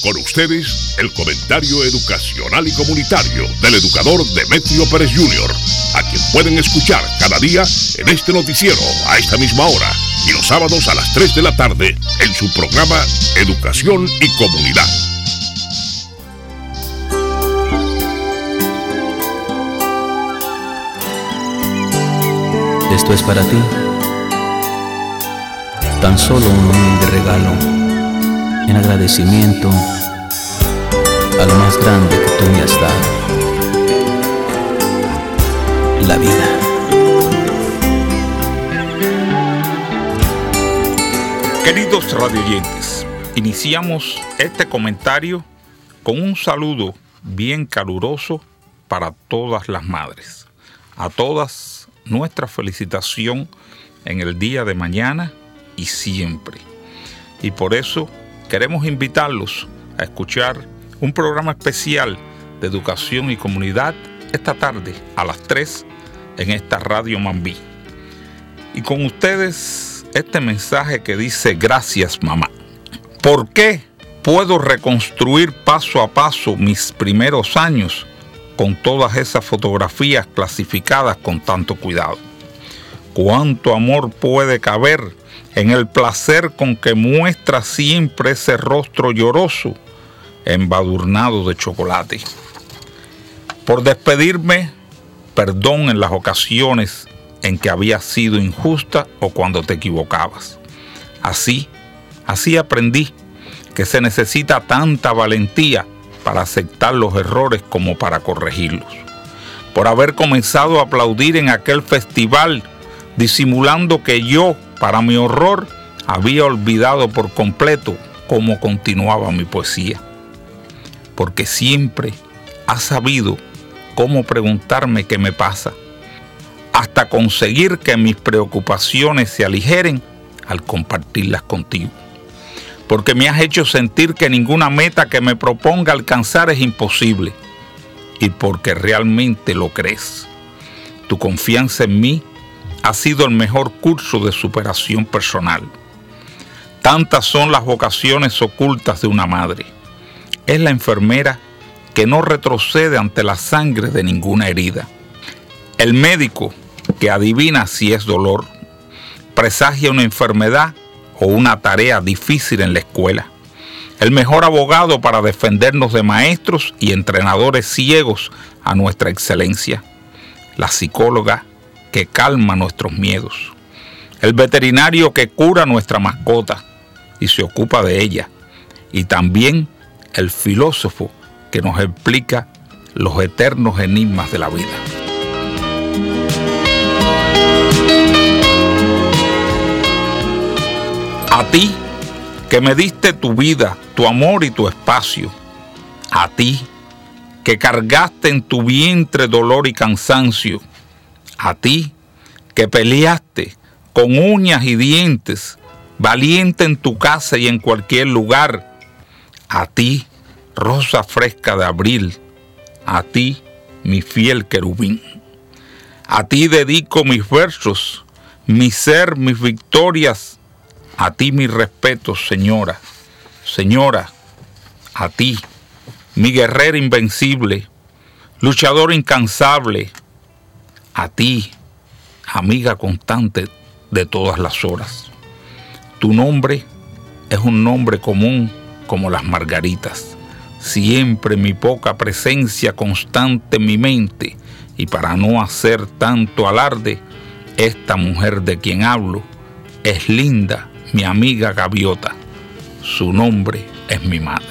Con ustedes, el comentario educacional y comunitario del educador Demetrio Pérez Jr., a quien pueden escuchar cada día en este noticiero a esta misma hora y los sábados a las 3 de la tarde en su programa Educación y Comunidad. Esto es para ti, tan solo un humilde regalo en agradecimiento a lo más grande que tú me has dado, la vida. Queridos radioyentes, iniciamos este comentario con un saludo bien caluroso para todas las madres. A todas nuestra felicitación en el día de mañana y siempre. Y por eso queremos invitarlos a escuchar un programa especial de educación y comunidad esta tarde a las 3 en esta Radio Mambí. Y con ustedes este mensaje que dice: gracias, mamá. ¿Por qué puedo reconstruir paso a paso mis primeros años con todas esas fotografías clasificadas con tanto cuidado? ¿Cuánto amor puede caber en el placer con que muestra siempre ese rostro lloroso, embadurnado de chocolate? Por despedirme, perdón en las ocasiones en que había sido injusta o cuando te equivocabas. Así aprendí que se necesita tanta valentía para aceptar los errores como para corregirlos. Por haber comenzado a aplaudir en aquel festival, disimulando que yo, para mi horror, había olvidado por completo cómo continuaba mi poesía. Porque siempre has sabido cómo preguntarme qué me pasa, hasta conseguir que mis preocupaciones se aligeren al compartirlas contigo. Porque me has hecho sentir que ninguna meta que me proponga alcanzar es imposible, y porque realmente lo crees. Tu confianza en mí ha sido el mejor curso de superación personal. Tantas son las vocaciones ocultas de una madre. Es la enfermera que no retrocede ante la sangre de ninguna herida. El médico que adivina si es dolor, presagia una enfermedad o una tarea difícil en la escuela. El mejor abogado para defendernos de maestros y entrenadores ciegos a nuestra excelencia. La psicóloga que calma nuestros miedos. El veterinario que cura nuestra mascota y se ocupa de ella. Y también el filósofo que nos explica los eternos enigmas de la vida. A ti, que me diste tu vida, tu amor y tu espacio. A ti, que cargaste en tu vientre dolor y cansancio. A ti, que peleaste con uñas y dientes, valiente en tu casa y en cualquier lugar. A ti, rosa fresca de abril. A ti, mi fiel querubín. A ti dedico mis versos, mi ser, mis victorias. A ti mi respeto, señora. Señora, a ti, mi guerrera invencible, luchador incansable. A ti, amiga constante de todas las horas. Tu nombre es un nombre común como las margaritas. Siempre mi poca presencia constante en mi mente. Y para no hacer tanto alarde, esta mujer de quien hablo es linda, mi amiga gaviota. Su nombre es mi madre.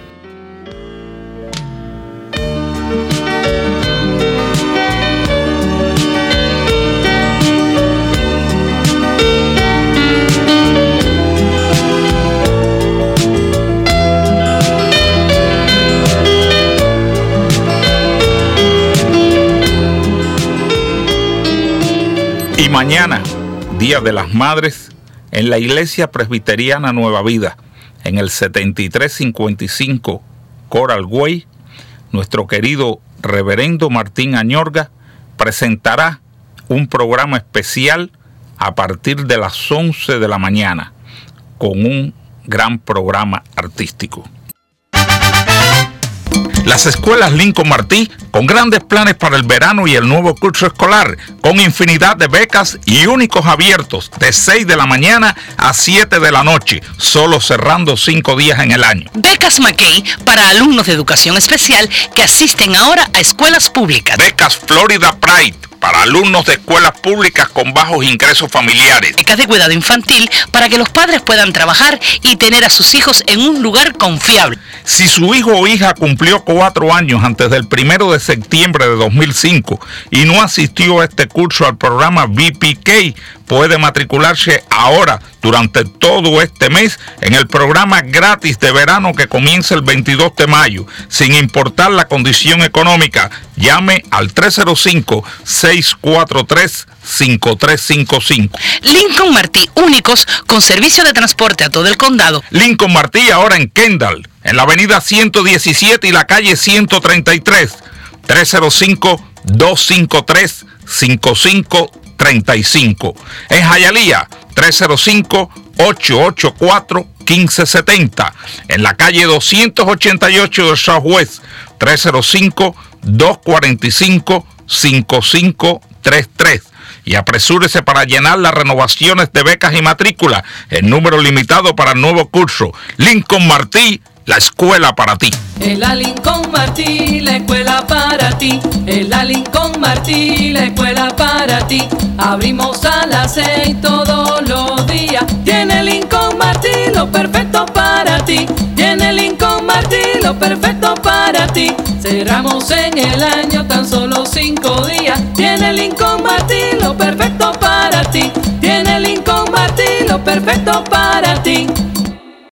Y mañana, Día de las Madres, en la Iglesia Presbiteriana Nueva Vida, en el 7355 Coral Way, nuestro querido reverendo Martín Añorga presentará un programa especial a partir de las 11 de la mañana, con un gran programa artístico. Las escuelas Lincoln Martí, con grandes planes para el verano y el nuevo curso escolar, con infinidad de becas y únicos abiertos de 6 de la mañana a 7 de la noche, solo cerrando 5 días en el año. Becas McKay para alumnos de educación especial que asisten ahora a escuelas públicas. Becas Florida Pride para alumnos de escuelas públicas con bajos ingresos familiares. Becas de cuidado infantil para que los padres puedan trabajar y tener a sus hijos en un lugar confiable. Si su hijo o hija cumplió 4 años antes del 1 de septiembre de 2005 y no asistió a este curso al programa VPK, puede matricularse ahora durante todo este mes en el programa gratis de verano que comienza el 22 de mayo, sin importar la condición económica. Llame al 305-643-5355. Lincoln Martí, únicos con servicio de transporte a todo el condado. Lincoln Martí ahora en Kendall, en la avenida 117 y la calle 133. 305-253-5535. En Hialeah, 305-884-1570. En la calle 288 del Southwest, 305-245-5533. Y apresúrese para llenar las renovaciones de becas y matrícula en número limitado para el nuevo curso. Lincoln Martí, la escuela para ti. En la Lincoln Martí, la escuela para ti. En la Lincoln Martí, la escuela para ti. Abrimos a las 6 todos los días. Tiene Lincoln Martí lo perfecto para ti. Tiene Lincoln Martí lo perfecto para ti. Cerramos en el año tan solo 5 días. Tiene Lincoln Martí lo perfecto para ti. Tiene Lincoln Martí lo perfecto para ti.